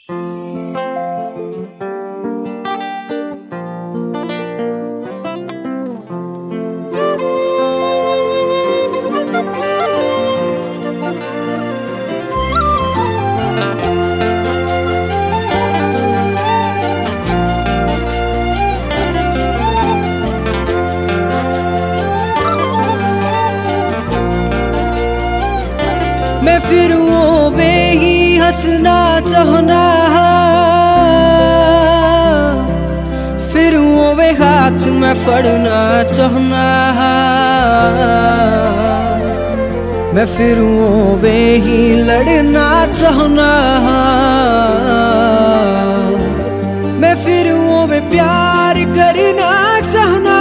मैं फिर वो वे ही हंसना चाहना, फिर वो वे हाथ में फड़ना चाहना, मैं फिर वो वे ही लड़ना चाहना, मैं फिर वो वे प्यार करना चाहना,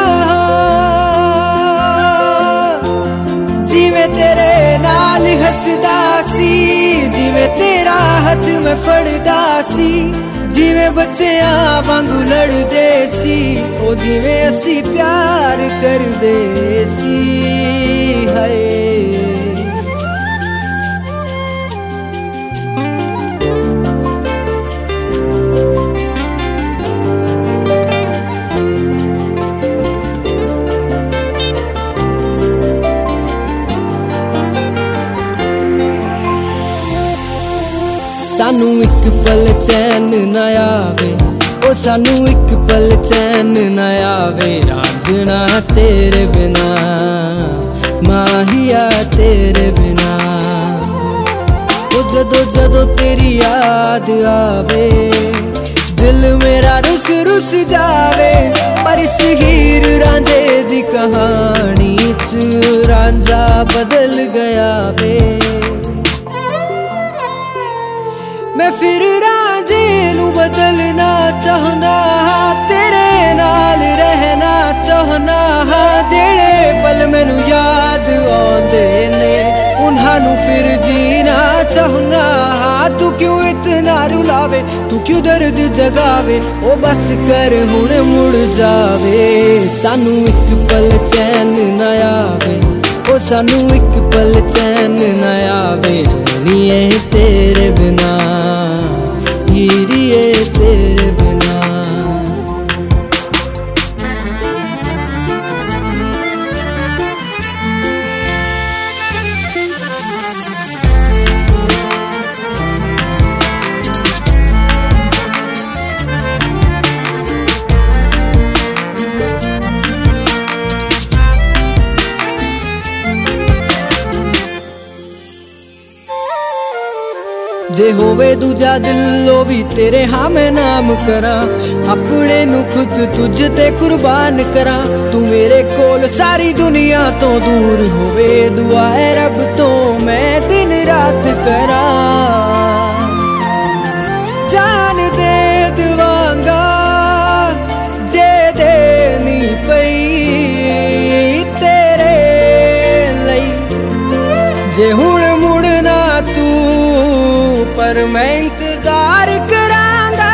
जिवें तेरे नाल हसदा सी, जिवें तेरा हाथ में फड़दा सी, जिवें बच्चियां वांगू लड़दे सी, ओ जिवें असी प्यार करदे सी। हाय सानू एक पल चैन न आवे, ओ सानू एक पल चैन न आवे, रांझना तेरे बिना, माहिया तेरे बिना। ओ जदों जदों तेरी याद आवे, दिल मेरा रुस रुस जावे, पर इस हीर रांझे दी कहानी च रांझा बदल गया वे। मैं फिर रांझे नू बदलना चाहना, तेरे नाल रहना चाहना, जेड़े पल मैनू याद आउंदे ने उन्हां नू फिर जीना चाहना। तू क्यों इतना रुलावे, तू क्यों दर्द जगावे, ओ बस कर हुण मुड़ जावे। सानू एक पल चैन न आवे, ओ सानू एक पल चैन न आवे, सोनिए तेरे बिना, हीरिए तेरे बिना। जे होवे दूजा दिल ओ भी तेरे हाँ मैं नाम करा, अपने नू खुद तुझ ते कुर्बान करा। तू मेरे कोल सारी दुनिया तो दूर होवे, दुआ है रब तो मैं दिन रात करा। जान दे दवांगा जे देनी पई तेरे लई, जे हुण मुड़ना तू पर मैं इंतजार करांगा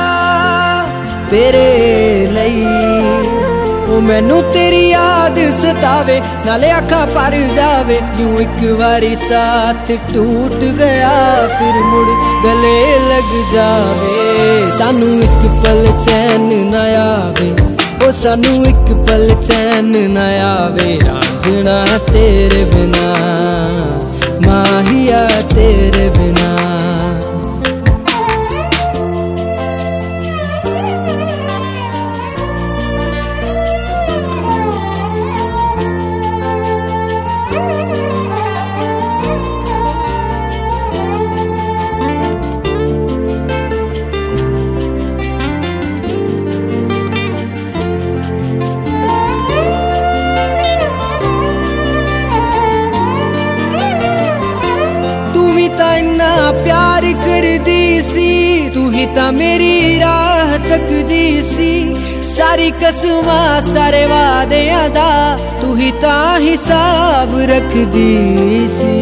तेरे लई। ओ मैनू तेरी याद सतावे, नाले आँखां भर जावे, यूं एक बारी साथ टूट गया फिर मुड़ गले लग जावे। सानू एक पल चैन न आवे, ओ सानू एक पल चैन न आवे, रांझना तेरे बिना, माहिया तेरे बिना। इन्ना प्यार कर दी सी, तू ही ता मेरी राह तक दी सी, सारी कसमां सारे वादियां दा तू ही ता हिसाब रख दी सी।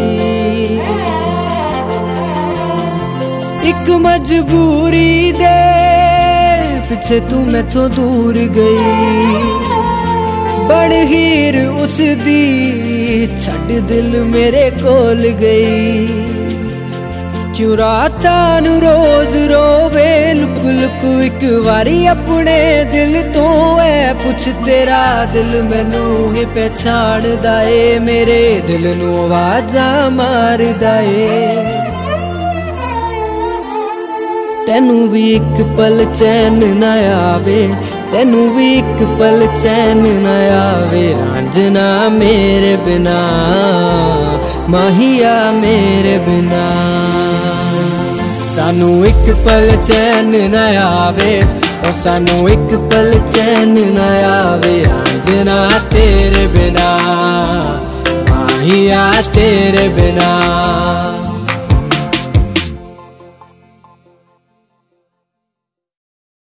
एक मजबूरी दे पिछे तू मैथों दूर गई, बन हीर उस दी छड़ दिल मेरे कोल गई। क्यों रातां नूं रोज रोवे लुक लुक इक वारी अपने दिल तो है पुछ तेरा दिल मैनू ही पहचानदा ए मेरे दिल नूं आवाज़ां मारदा ए तेनू भी एक पल चैन ना आवे तेनू भी एक पल चैन ना आवे रांझना मेरे बिना माहिया मेरे बिना सानू एक पल चैन ना आवे और सानू एक पल चैन ना आवे रांझना तेरे बिना माहिया तेरे बिना।